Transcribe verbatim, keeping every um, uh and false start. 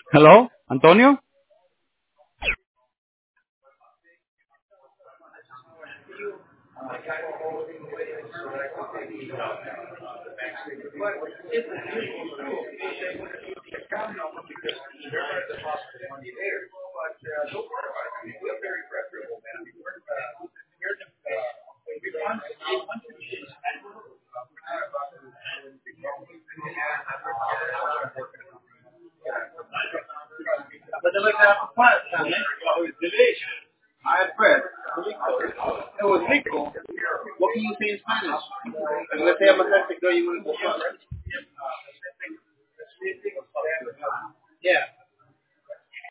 Hello, Antonio. But they look at the plant, man. It was delicious. I had bread. It was rico. What can you say in Spanish? And let's say I'm a perfect girl, you want to go first. Yeah.